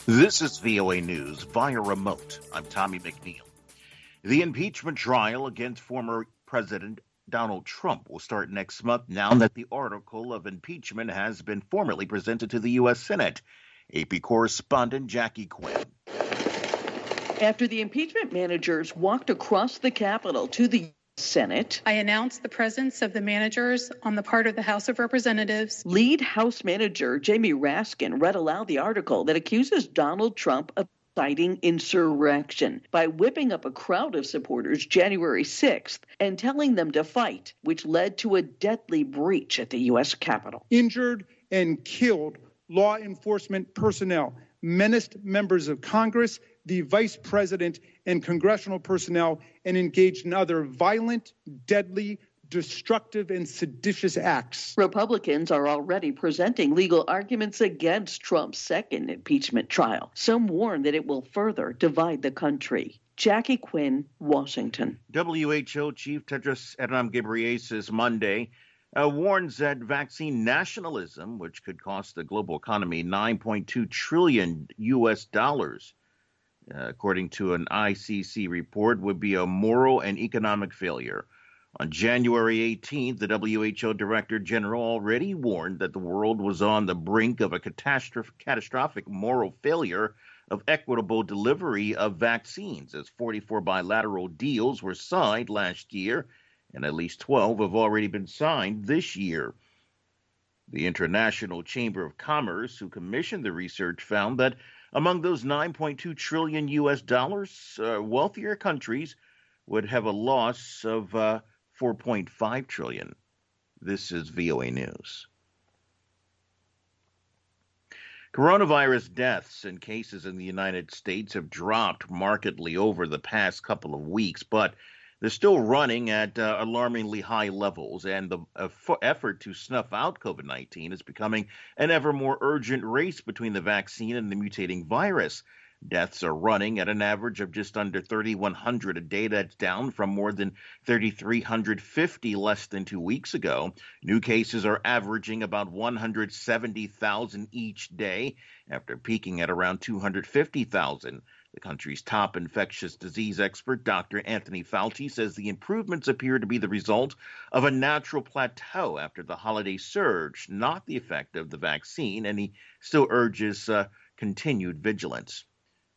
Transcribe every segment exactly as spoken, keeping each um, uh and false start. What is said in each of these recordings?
This is V O A News via remote. I'm Tommy McNeil. The impeachment trial against former President Donald Trump will start next month now that the article of impeachment has been formally presented to the U S Senate. A P correspondent Jackie Quinn. After the impeachment managers walked across the Capitol to the Senate, I announced the presence of the managers on the part of the House of Representatives. Lead House Manager Jamie Raskin read aloud the article that accuses Donald Trump of inciting insurrection by whipping up a crowd of supporters January sixth and telling them to fight, which led to a deadly breach at the U S Capitol. Injured and killed law enforcement personnel, menaced members of Congress, the vice president, and congressional personnel, and engaged in other violent, deadly, destructive, and seditious acts. Republicans are already presenting legal arguments against Trump's second impeachment trial. Some warn that it will further divide the country. Jackie Quinn, Washington. W H O Chief Tedros Adhanom Ghebreyesus Monday uh, warns that vaccine nationalism, which could cost the global economy nine point two trillion U S dollars, Uh, according to an I C C report, would be a moral and economic failure. On January eighteenth, the W H O Director General already warned that the world was on the brink of a catastroph- catastrophic moral failure of equitable delivery of vaccines, as forty-four bilateral deals were signed last year, and at least twelve have already been signed this year. The International Chamber of Commerce, who commissioned the research, found that among those nine point two trillion U S dollars, uh, wealthier countries would have a loss of uh, four point five trillion. This is V O A News. Coronavirus deaths and cases in the United States have dropped markedly over the past couple of weeks, but they're still running at uh, alarmingly high levels, and the uh, f- effort to snuff out COVID nineteen is becoming an ever more urgent race between the vaccine and the mutating virus. Deaths are running at an average of just under thirty-one hundred a day. That's down from more than three thousand three hundred fifty less than two weeks ago. New cases are averaging about one hundred seventy thousand each day, after peaking at around two hundred fifty thousand. The country's top infectious disease expert, Doctor Anthony Fauci, says the improvements appear to be the result of a natural plateau after the holiday surge, not the effect of the vaccine, and he still urges uh, continued vigilance.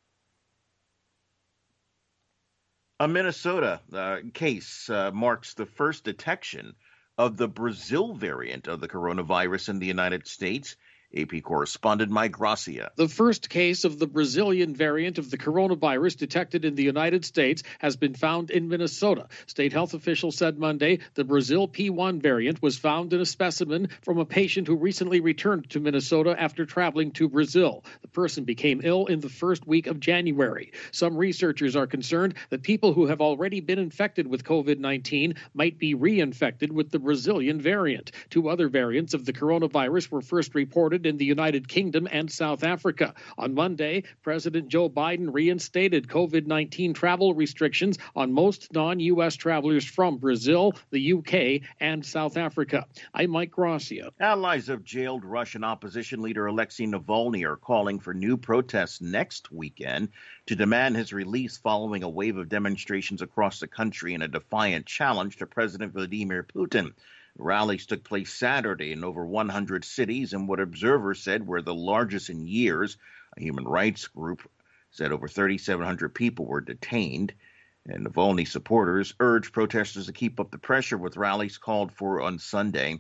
A Minnesota uh, case uh, marks the first detection of the Brazil variant of the coronavirus in the United States. A P correspondent Mike Gracia. The first case of the Brazilian variant of the coronavirus detected in the United States has been found in Minnesota. State health officials said Monday the Brazil P one variant was found in a specimen from a patient who recently returned to Minnesota after traveling to Brazil. The person became ill in the first week of January. Some researchers are concerned that people who have already been infected with COVID nineteen might be reinfected with the Brazilian variant. Two other variants of the coronavirus were first reported in the United Kingdom and South Africa. On Monday, President Joe Biden reinstated COVID nineteen travel restrictions on most non-U S travelers from Brazil, the U K, and South Africa. I'm Mike Gracia. Allies of jailed Russian opposition leader Alexei Navalny are calling for new protests next weekend to demand his release following a wave of demonstrations across the country in a defiant challenge to President Vladimir Putin. Rallies took place Saturday in over one hundred cities in what observers said were the largest in years. A human rights group said over three thousand seven hundred people were detained. And Navalny supporters urged protesters to keep up the pressure, with rallies called for on Sunday,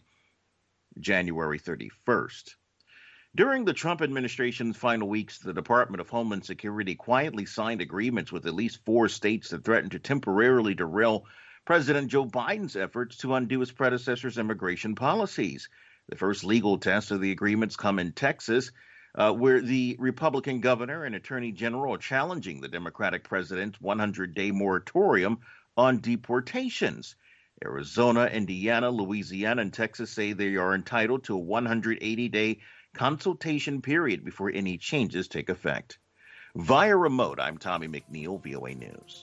January thirty-first. During the Trump administration's final weeks, the Department of Homeland Security quietly signed agreements with at least four states that threatened to temporarily derail President Joe Biden's efforts to undo his predecessor's immigration policies. The first legal test of the agreements come in Texas, uh, where the Republican governor and attorney general are challenging the Democratic president's one hundred day moratorium on deportations. Arizona, Indiana, Louisiana, and Texas say they are entitled to a one hundred eighty day consultation period before any changes take effect. Via remote, I'm Tommy McNeil, V O A News.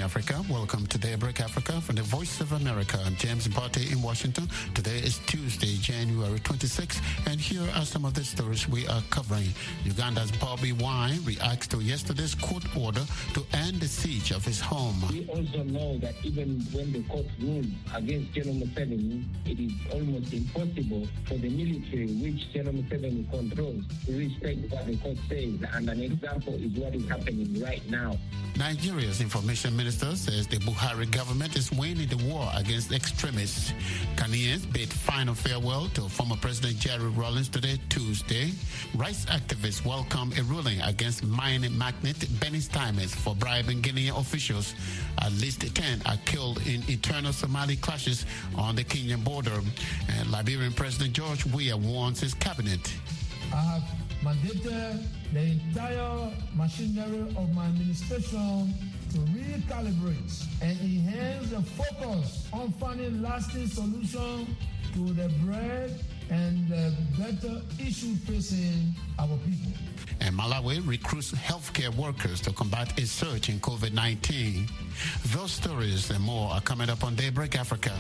Africa. Welcome to Daybreak Africa from the Voice of America. I'm James Mbate in Washington. Today is Tuesday, January twenty-sixth, and here are some of the stories we are covering. Uganda's Bobby Wine reacts to yesterday's court order to end the siege of his home. We also know that even when the court ruled against General Museveni, it is almost impossible for the military, which General Museveni controls, to respect what the court says, and an example is what is happening right now. Nigeria's information minister says the Buhari government is winning the war against extremists. Ghanaians bid final farewell to former President Jerry Rawlings today, Tuesday. Rights activists welcome a ruling against mining magnate Benny Steinmetz for bribing Guinean officials. At least ten are killed in internal Somali clashes on the Kenyan border. And Liberian President George Weah warns his cabinet. I have mandated the entire machinery of my administration to recalibrate and enhance the focus on finding lasting solutions to the bread and the better issue facing our people. And Malawi recruits healthcare workers to combat a surge in COVID nineteen. Those stories and more are coming up on Daybreak Africa.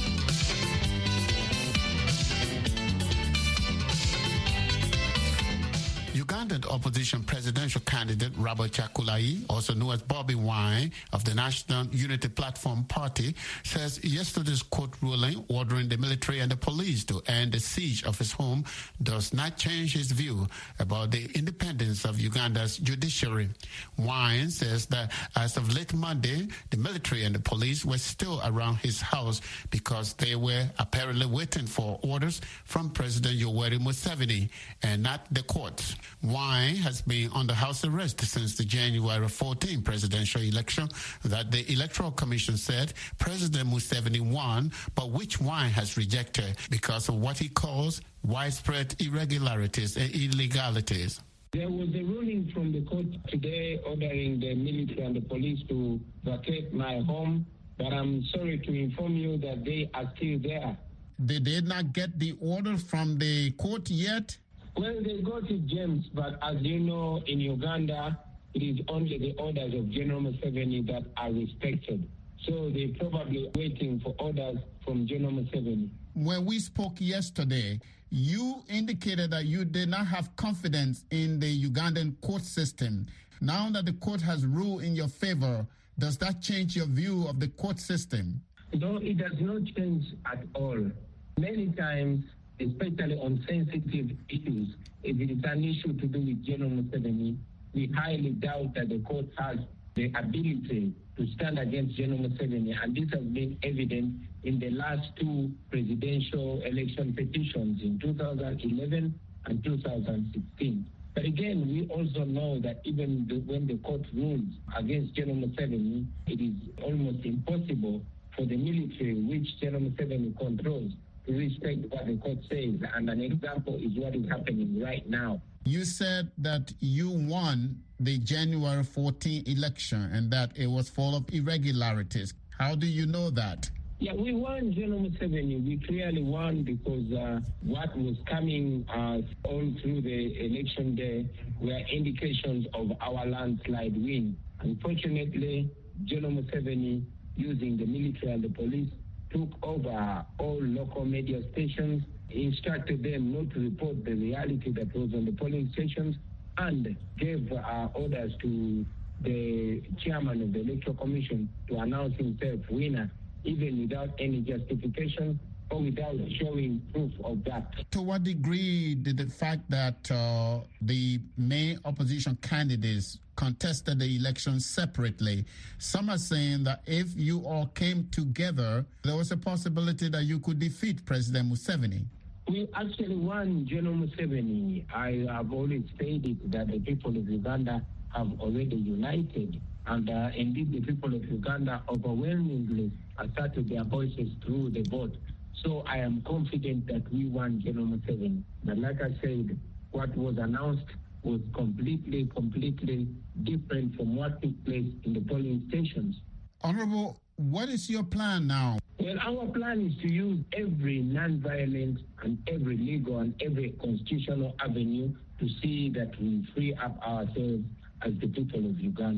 Ugandan opposition presidential candidate Robert Chakulai, also known as Bobby Wine of the National Unity Platform Party, says yesterday's court ruling ordering the military and the police to end the siege of his home does not change his view about the independence of Uganda's judiciary. Wine says that as of late Monday, the military and the police were still around his house because they were apparently waiting for orders from President Yoweri Museveni and not the courts. Wine has been under house arrest since the January fourteenth presidential election that the Electoral Commission said President Museveni won, but which Wine has rejected because of what he calls widespread irregularities and illegalities. There was a ruling from the court today ordering the military and the police to vacate my home, but I'm sorry to inform you that they are still there. They did not get the order from the court yet? Well, they got it, James, but as you know, in Uganda, it is only the orders of General Museveni that are respected. So they're probably waiting for orders from General Museveni. When we spoke yesterday, you indicated that you did not have confidence in the Ugandan court system. Now that the court has ruled in your favor, does that change your view of the court system? No, it does not change at all. Many times, especially on sensitive issues, if it is an issue to do with General Museveni, we highly doubt that the court has the ability to stand against General Museveni, and this has been evident in the last two presidential election petitions in two thousand eleven and two thousand sixteen. But again, we also know that even the, when the court rules against General Museveni, it is almost impossible for the military, which General Museveni controls, to respect what the court says, and an example is what is happening right now. You said that you won the January fourteenth election and that it was full of irregularities. How do you know that? Yeah, we won General Museveni. We clearly won because uh, what was coming uh, all through the election day were indications of our landslide win. Unfortunately, General Museveni, using the military and the police, took over all local media stations, instructed them not to report the reality that was on the polling stations, and gave uh, orders to the chairman of the Electoral Commission to announce himself winner, even without any justification or without showing proof of that. To what degree did the fact that uh, the main opposition candidates contested the election separately, some are saying that if you all came together, there was a possibility that you could defeat President Museveni? We actually won General Museveni. I have always stated that the people of Uganda have already united, and uh, indeed the people of Uganda overwhelmingly asserted their voices through the vote. So I am confident that we won General Museveni. But like I said, what was announced was completely, completely different from what took place in the polling stations. Honorable, what is your plan now? Well, our plan is to use every non-violent and every legal and every constitutional avenue to see that we free up ourselves as the people of Uganda.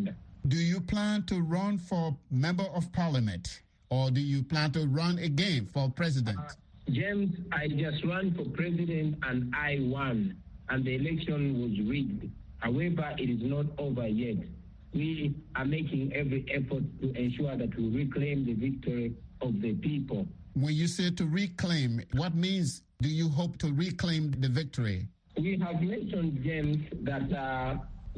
Do you plan to run for member of parliament, or do you plan to run again for president? Uh, James, I just ran for president and I won, and the election was rigged. However, it is not over yet. We are making every effort to ensure that we reclaim the victory of the people. When you say to reclaim, what means do you hope to reclaim the victory? We have mentioned, James, that uh,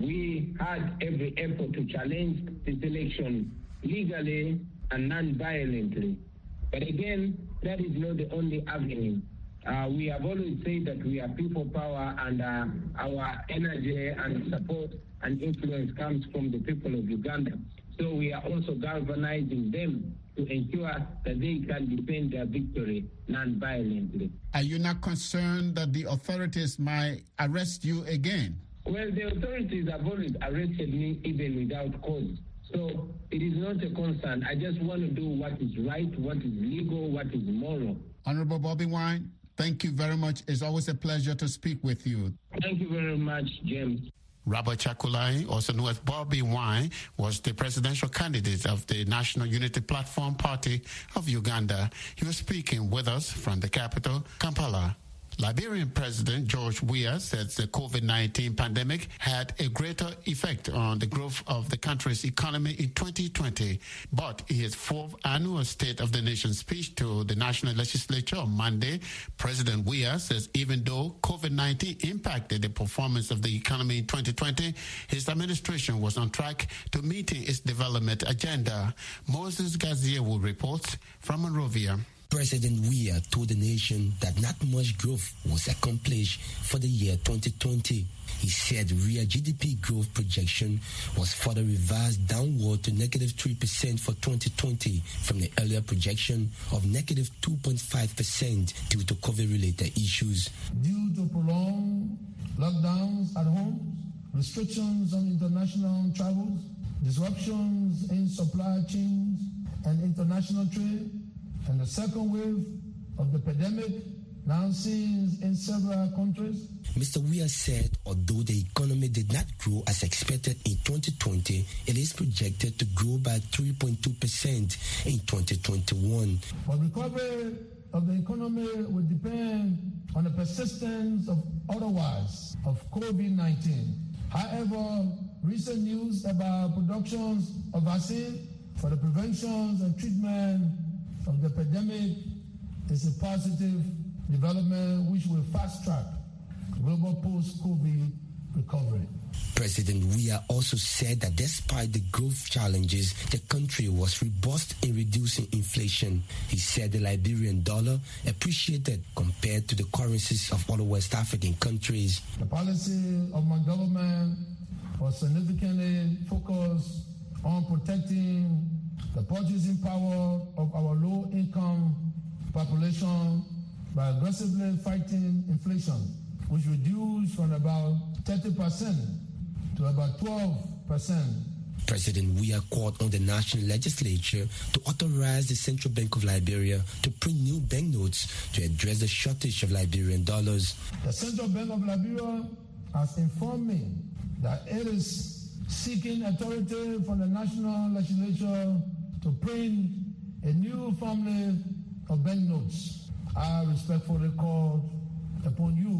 we had every effort to challenge this election legally and non-violently. But again, that is not the only avenue. Uh, we have always said that we are people power, and uh, our energy and support and influence comes from the people of Uganda. So we are also galvanizing them to ensure that they can defend their victory non-violently. Are you not concerned that the authorities might arrest you again? Well, the authorities have always arrested me even without cause. So it is not a concern. I just want to do what is right, what is legal, what is moral. Honorable Bobby Wine, thank you very much. It's always a pleasure to speak with you. Thank you very much, James. Robert Chakulai, also known as Bobby Wine, was the presidential candidate of the National Unity Platform Party of Uganda. He was speaking with us from the capital, Kampala. Liberian President George Weah said the COVID nineteen pandemic had a greater effect on the growth of the country's economy in twenty twenty. But in his fourth annual State of the Nation speech to the National Legislature on Monday, President Weah says even though COVID nineteen impacted the performance of the economy in twenty twenty, his administration was on track to meeting its development agenda. Moses Gazier will report from Monrovia. President Weah told the nation that not much growth was accomplished for the year twenty twenty. He said real G D P growth projection was further revised downward to negative three percent for twenty twenty from the earlier projection of negative two point five percent due to COVID-related issues. Due to prolonged lockdowns at home, restrictions on international travels, disruptions in supply chains and international trade, and the second wave of the pandemic now seen in several countries. Mister Weah said although the economy did not grow as expected in twenty twenty, it is projected to grow by three point two percent in twenty twenty-one. But recovery of the economy will depend on the persistence of otherwise of COVID nineteen. However, recent news about productions of vaccine for the prevention and treatment of the pandemic is a positive development which will fast-track global post-COVID recovery. President Weah also said that despite the growth challenges, the country was robust in reducing inflation. He said the Liberian dollar appreciated compared to the currencies of other West African countries. The policy of my government was significantly focused on protecting the purchasing power of our low-income population by aggressively fighting inflation, which reduced from about thirty percent to about twelve percent. President Weah called on the National Legislature to authorize the Central Bank of Liberia to print new banknotes to address the shortage of Liberian dollars. The Central Bank of Liberia has informed me that it is seeking authority from the National Legislature to print a new family of banknotes. I respectfully call upon you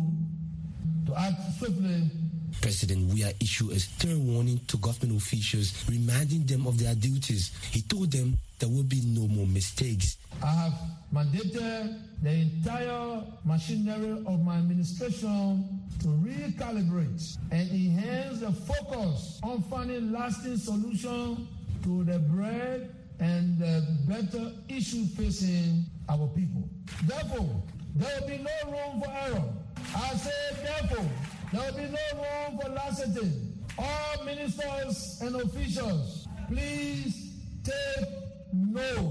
to act swiftly. President Weah issued a stern warning to government officials, reminding them of their duties. He told them there will be no more mistakes. I have mandated the entire machinery of my administration to recalibrate and enhance the focus on finding lasting solutions to the bread and the better issues facing our people. Therefore, there will be no room for error. I say therefore, there will be no room for laxity. All ministers and officials, please take note.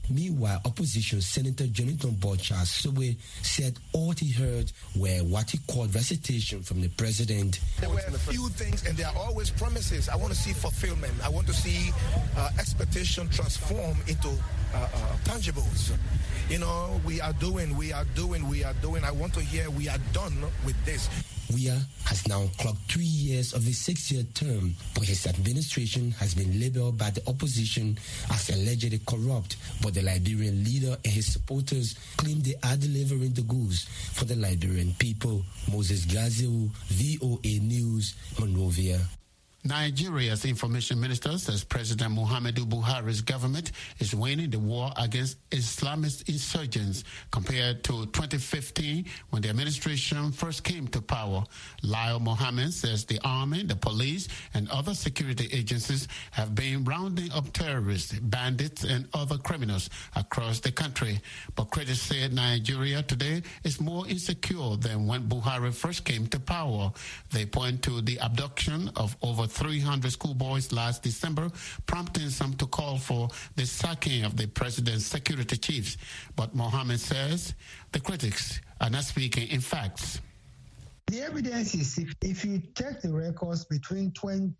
Meanwhile, opposition Senator Jonathan Bouchard Sowe said all he heard were what he called recitation from the president. There were a few things, and there are always promises. I want to see fulfillment. I want to see uh, expectation transform into uh, uh, tangibles. You know, we are doing, we are doing, we are doing. I want to hear we are done with this. Weah has now clocked three years of his six-year term, but his administration has been labeled by the opposition as allegedly corrupt. But the Liberian leader and his supporters claim they are delivering the goods for the Liberian people. Moses Gazio, V O A News, Monrovia. Nigeria's information minister says President Muhammadu Buhari's government is winning the war against Islamist insurgents compared to twenty fifteen when the administration first came to power. Lyle Mohammed says the army, the police, and other security agencies have been rounding up terrorists, bandits, and other criminals across the country. But critics said Nigeria today is more insecure than when Buhari first came to power. They point to the abduction of over three hundred schoolboys last December, prompting some to call for the sacking of the president's security chiefs. But Mohammed says the critics are not speaking in facts. The evidence is if, if you take the records between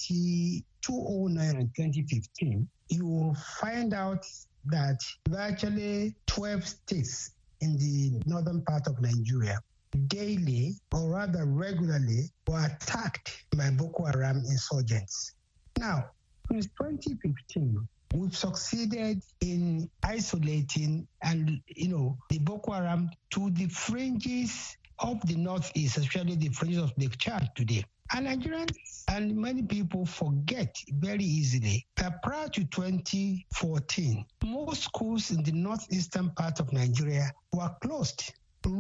two thousand nine and twenty fifteen, you will find out that virtually twelve states in the northern part of Nigeria daily, or rather regularly, were attacked by Boko Haram insurgents. Now, since twenty fifteen, we've succeeded in isolating and, you know, the Boko Haram to the fringes of the northeast, especially the fringes of Lake Chad today. And Nigerians and many people forget very easily that prior to twenty fourteen, most schools in the northeastern part of Nigeria were closed.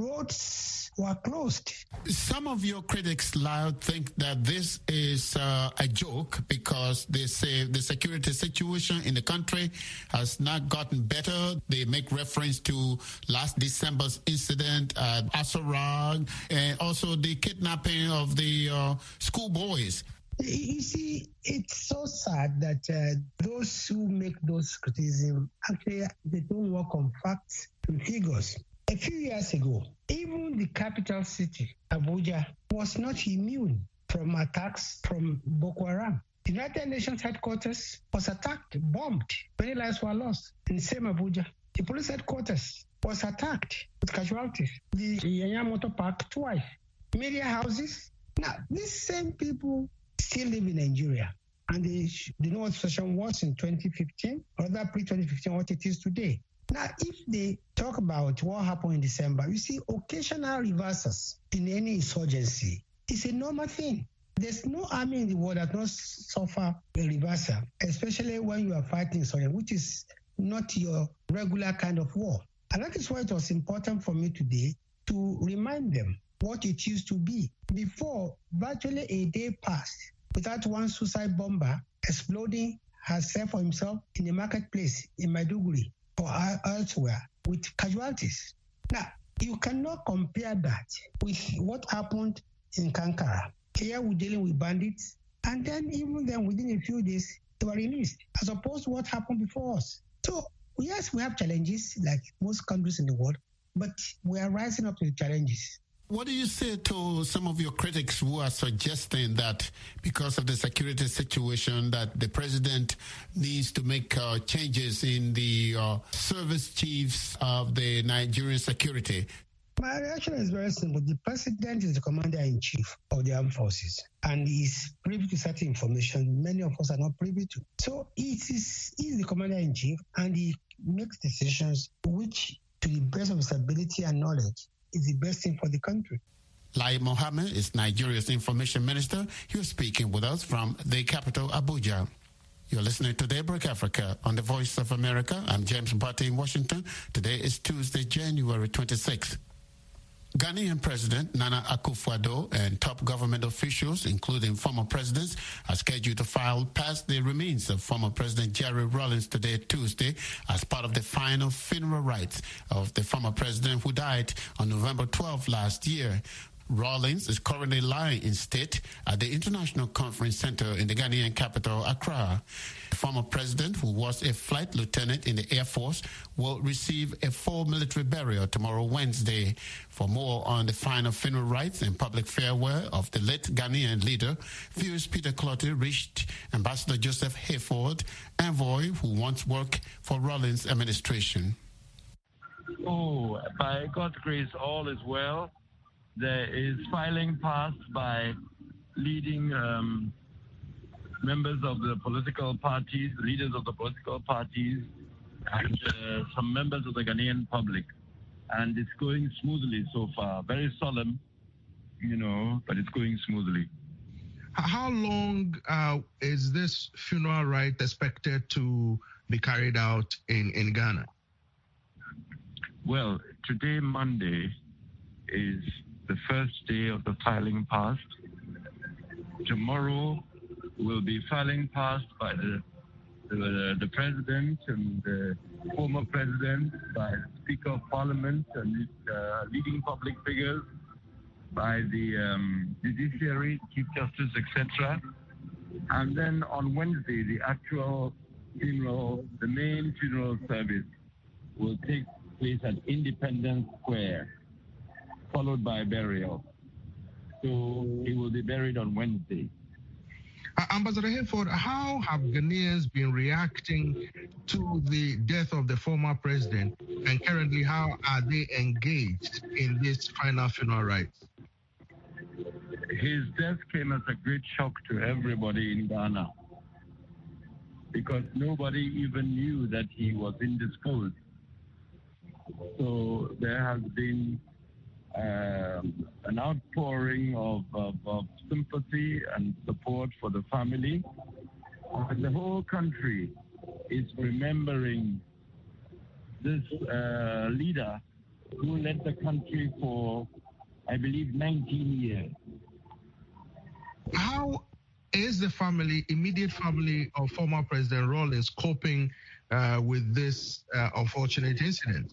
Roads were closed. Some of your critics, Lyle, think that this is uh, a joke because they say the security situation in the country has not gotten better. They make reference to last December's incident at Asarag and also the kidnapping of the uh, schoolboys. You see, it's so sad that uh, those who make those criticisms, actually, they don't work on facts and figures. A few years ago, even the capital city, Abuja, was not immune from attacks from Boko Haram. The United Nations headquarters was attacked, bombed. Many lives were lost in the same Abuja. The police headquarters was attacked with casualties. The Yanya Motor Park twice. Media houses. Now, these same people still live in Nigeria. And they, they know what the situation was in twenty fifteen, or rather pre-twenty fifteen, what it is today. Now, if they talk about what happened in December, you see occasional reversals in any insurgency. It's a normal thing. There's no army in the world that does suffer a reversal, especially when you are fighting insurgency, which is not your regular kind of war. And that is why it was important for me today to remind them what it used to be. Before, virtually a day passed without one suicide bomber exploding herself or himself in the marketplace in Maiduguri or elsewhere with casualties. Now, you cannot compare that with what happened in Kankara. Here we're dealing with bandits, and then even then within a few days, they were released, as opposed to what happened before us. So, yes, we have challenges like most countries in the world, but we are rising up to the challenges. What do you say to some of your critics who are suggesting that because of the security situation that the president needs to make uh, changes in the uh, service chiefs of the Nigerian security? My reaction is very simple. The president is the commander-in-chief of the armed forces, and he's privy to certain information many of us are not privy to. So it is he's the commander-in-chief, and he makes decisions which, to the best of his ability and knowledge, is the best thing for the country. Lai Mohammed is Nigeria's information minister. He was speaking with us from the capital, Abuja. You're listening to Daybreak Africa on the Voice of America. I'm James Mbatty in Washington. Today is Tuesday, January twenty-sixth. Ghanaian President Nana Akufo-Addo and top government officials, including former presidents, are scheduled to file past the remains of former President Jerry Rawlings today, Tuesday, as part of the final funeral rites of the former president who died on November twelfth last year. Rawlings is currently lying in state at the International Conference Center in the Ghanaian capital, Accra. The former president, who was a flight lieutenant in the Air Force, will receive a full military burial tomorrow, Wednesday. For more on the final funeral rites and public farewell of the late Ghanaian leader, V O A's Peter Clottey reached Ambassador Joseph Hayford, envoy who once worked for Rawlings' administration. Oh, by God's grace, all is well. There is filing passed by leading um, members of the political parties, leaders of the political parties, and uh, some members of the Ghanaian public. And it's going smoothly so far. Very solemn, you know, but it's going smoothly. How long uh, is this funeral rite expected to be carried out in, in Ghana? Well, today, Monday, is the first day of the filing past. Tomorrow will be filing past by the, the, the president and the former president, by the Speaker of Parliament and uh, leading public figures, by the um, judiciary, Chief Justice, et cetera. And then on Wednesday, the actual funeral, the main funeral service will take place at Independence Square, followed by burial. So he will be buried on Wednesday. Uh, Ambassador Hayford, how have Ghanaians been reacting to the death of the former president, and currently how are they engaged in this final funeral rites? His death came as a great shock to everybody in Ghana, because nobody even knew that he was indisposed. So there has been um, an outpouring of, of, of sympathy and support for the family. And the whole country is remembering this uh, leader who led the country for, I believe, nineteen years. How is the family, immediate family of former President Rawlings, coping uh, with this uh, unfortunate incident?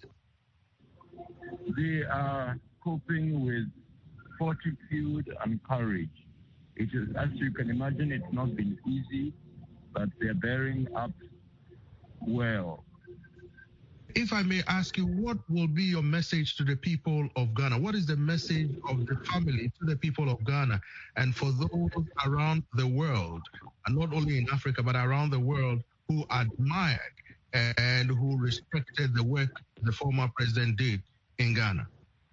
They are coping with fortitude and courage. It is, as you can imagine, it's not been easy, but they're bearing up well. If I may ask you, what will be your message to the people of Ghana? What is the message of the family to the people of Ghana and for those around the world, and not only in Africa, but around the world, who admired and who respected the work the former president did in Ghana?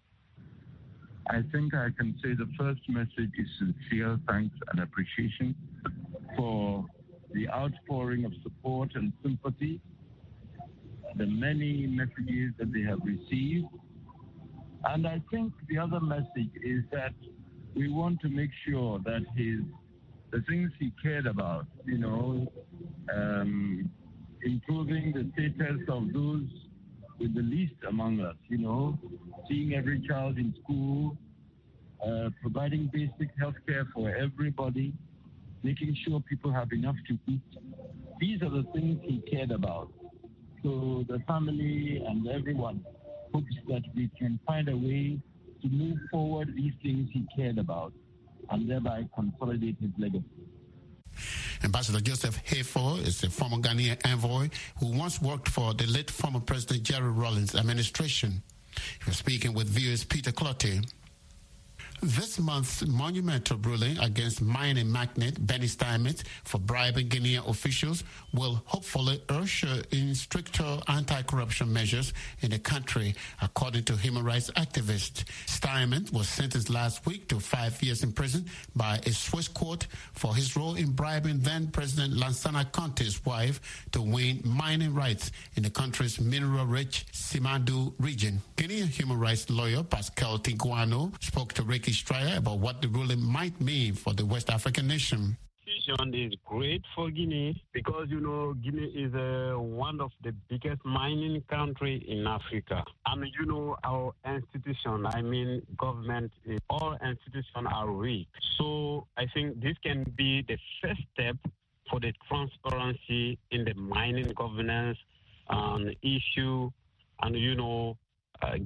I think I can say the first message is sincere thanks and appreciation for the outpouring of support and sympathy, the many messages that they have received. And I think the other message is that we want to make sure that his the things he cared about, you know, um, improving the status of those with the least among us, you know, seeing every child in school, uh, providing basic health care for everybody, making sure people have enough to eat. These are the things he cared about. So the family and everyone hopes that we can find a way to move forward these things he cared about and thereby consolidate his legacy. Ambassador Joseph Hayford is a former Ghanaian envoy who once worked for the late former President Jerry Rawlings' administration. He was speaking with V O A's Peter Clottey. This month's monumental ruling against mining magnate Benny Steinmetz for bribing Guinean officials will hopefully usher in stricter anti-corruption measures in the country, according to human rights activists. Steinmetz was sentenced last week to five years in prison by a Swiss court for his role in bribing then-President Lansana Conté's wife to win mining rights in the country's mineral-rich Simandou region. Guinean human rights lawyer Pascal Tinguano spoke to Ricky Stryer about what the ruling might mean for the West African nation. Decision is great for Guinea because, you know, Guinea is uh, one of the biggest mining country in Africa. And, you know, our institution, I mean, government, all institutions are weak. So I think this can be the first step for the transparency in the mining governance um, issue and, you know, uh,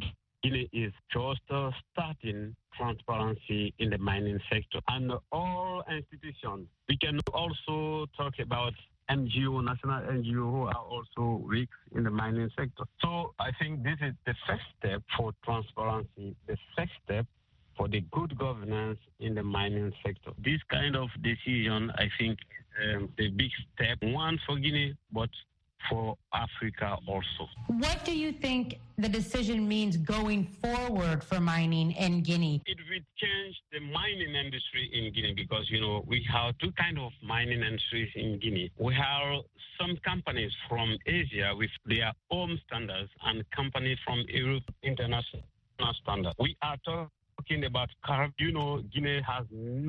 Guinea is just uh, starting transparency in the mining sector. And all institutions, we can also talk about N G O, national N G O, who are also weak in the mining sector. So I think this is the first step for transparency, the first step for the good governance in the mining sector. This kind of decision, I think, is um, the big step, one for Guinea, but for Africa also. What do you think the decision means going forward for mining in Guinea? It will change the mining industry in Guinea because, you know, we have two kinds of mining industries in Guinea. We have some companies from Asia with their own standards and companies from Europe international standards. We are talking Talking about corruption, you know, Guinea has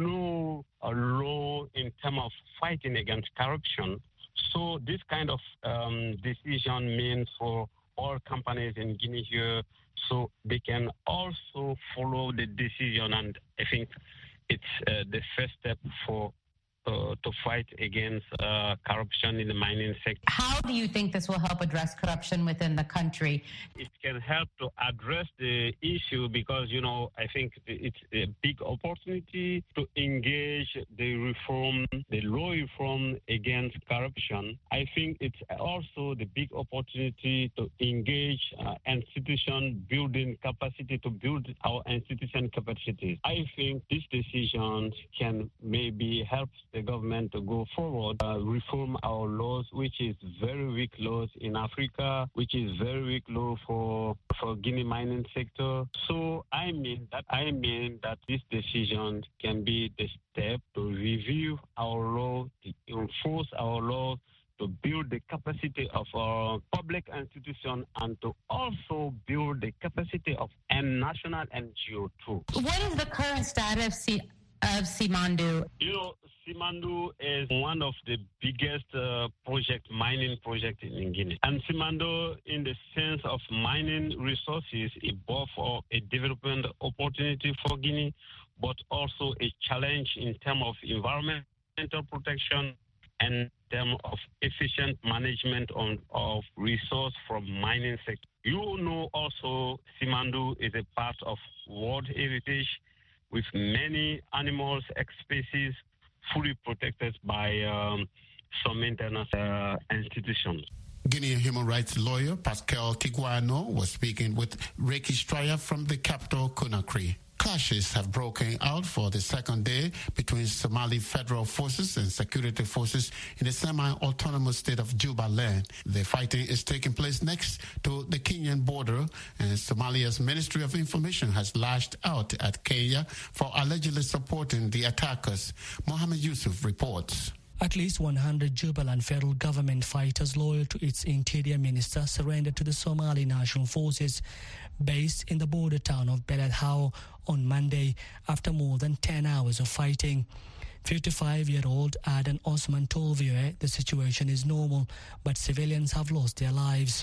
no uh, law in terms of fighting against corruption. So this kind of um, decision means for all companies in Guinea here, so they can also follow the decision. And I think it's uh, the first step for uh, to fight against uh, corruption in the mining sector. How do you think this will help address corruption within the country? It can help to address the issue because, you know, I think it's a big opportunity to engage the reform, the law reform against corruption. I think it's also the big opportunity to engage uh, institution building capacity, to build our institution capacity. I think this decision can maybe help the government to go forward, uh, reform our laws, which is very weak laws in Africa, which is very weak law for for Guinea mining sector. So I mean that I mean that this decision can be the step to review our law, to enforce our law, to build the capacity of our public institution, and to also build the capacity of a national N G O too. What is the current status of Simandou? You know, Simandou is one of the biggest uh, project, mining project in Guinea. And Simandou, in the sense of mining resources, is both a development opportunity for Guinea, but also a challenge in terms of environmental protection and in terms of efficient management on, of resource from mining sector. You know also Simandou is a part of World Heritage with many animals, species, fully protected by um, some international uh, institutions. Guinean human rights lawyer Pascal Tiguano was speaking with Reiki Straya from the capital, Conakry. Clashes have broken out for the second day between Somali federal forces and security forces in the semi-autonomous state of Jubaland. The fighting is taking place next to the Kenyan border, and Somalia's Ministry of Information has lashed out at Kenya for allegedly supporting the attackers. Mohammed Yusuf reports. At least one hundred Jubaland federal government fighters loyal to its interior minister surrendered to the Somali National Forces based in the border town of Beled How on Monday after more than ten hours of fighting. fifty-five-year-old Adan Osman told V O A the situation is normal, but civilians have lost their lives.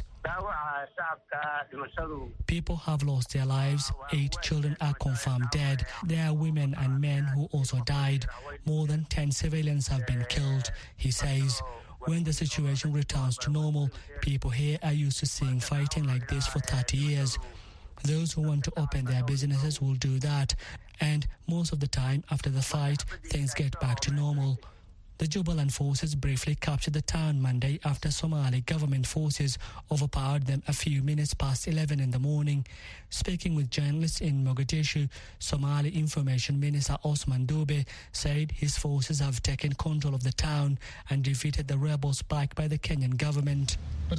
People have lost their lives. Eight children are confirmed dead. There are women and men who also died. More than ten civilians have been killed, he says. When the situation returns to normal, people here are used to seeing fighting like this for thirty years. Those who want to open their businesses will do that. And most of the time after the fight, things get back to normal. The Jubaland forces briefly captured the town Monday after Somali government forces overpowered them a few minutes past eleven in the morning. Speaking with journalists in Mogadishu, Somali Information Minister Osman Dube said his forces have taken control of the town and defeated the rebels backed by the Kenyan government.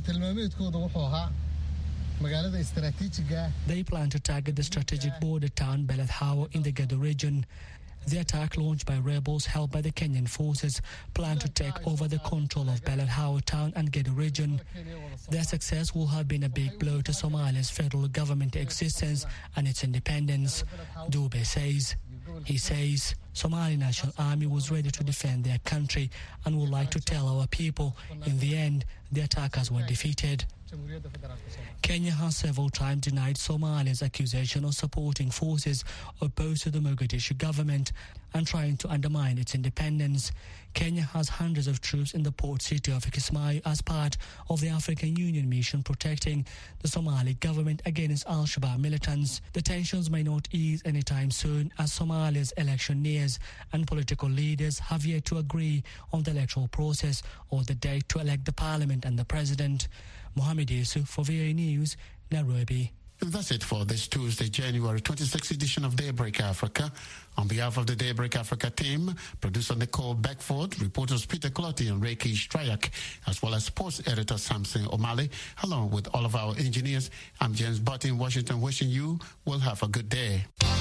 They plan to target the strategic border town Beled How in the Gedo region. The attack, launched by rebels held by the Kenyan forces, planned to take over the control of Beled How town and Gedo region. Their success will have been a big blow to Somalia's federal government existence and its independence, Dube says. He says, Somali National Army was ready to defend their country and would like to tell our people, in the end, the attackers were defeated. Kenya has several times denied Somalia's accusation of supporting forces opposed to the Mogadishu government and trying to undermine its independence. Kenya has hundreds of troops in the port city of Kismayo as part of the African Union mission protecting the Somali government against Al-Shabaab militants. The tensions may not ease anytime soon as Somalia's election nears and political leaders have yet to agree on the electoral process or the date to elect the parliament and the president. Mohamed Yusuf for V A News, Nairobi. That's it for this Tuesday, January twenty-sixth edition of Daybreak Africa. On behalf of the Daybreak Africa team, producer Nicole Beckford, reporters Peter Clotty and Reiki Strayak, as well as sports editor Samson O'Malley, along with all of our engineers, I'm James Butt in Washington wishing you will have a good day.